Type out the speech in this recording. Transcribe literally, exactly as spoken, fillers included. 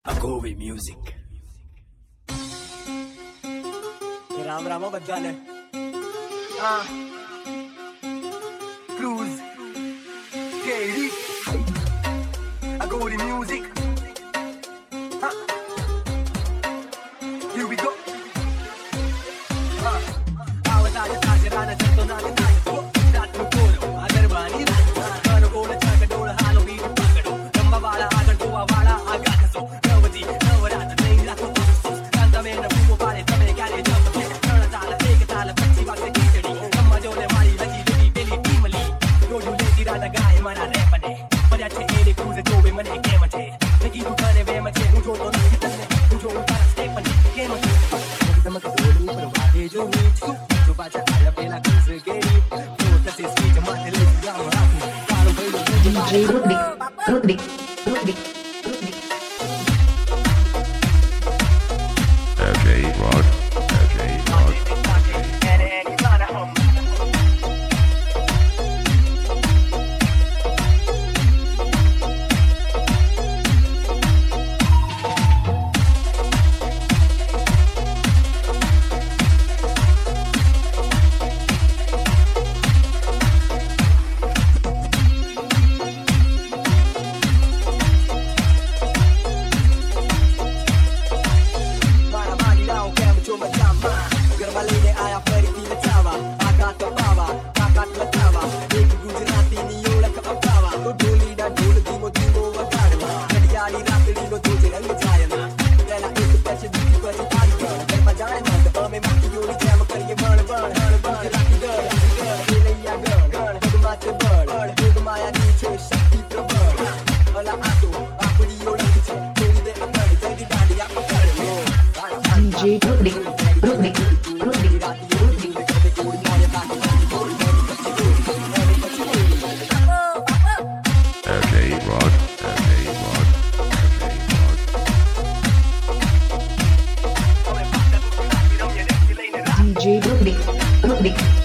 Agobe Music. Ram Ram बद्दाने हाँ Cruise Katie Agobe Music हाँ Here we go हाँ आवाज़ आज ताज़ राना जब तो नाले ताज़ तो रात में बोलो अगर बानी रात करो बोले चाकर डोल हालो भी पकड़ो लंबा वाला आगर गोवा वाला आगा कसो नवजी नवरात नहीं रातों तो सोच कांता में न भूमो पाले तबे क्या ले जब तक करना ताला एक ताला पच्ची बात की चढ़ी लंबा जोले मारी लगी लगी बेली टीमली रोजू लेती रात गाय मना रे बने पर अच्छे एले कूज़े जो भी मने के मचे लगी तू खाने वे मचे तू जो तो नहीं तन्ने तू जो उतारा स्टेप बने के मचे तम का बोलू पर वादे जो हुई जो बाजा आया पहला कूज़े गेरी तो तसे स्वीट माने ले जाओ हाथ कारो बेलो D J Rudnik, Rudnik, Rudnik, Rudnik. F J Rock, F J Rock. D J Rudnik, Rudnik, Rudnik, Rudnik. F J Rock, F J Rock, F J Rock. D J Rudnik, Rudnik.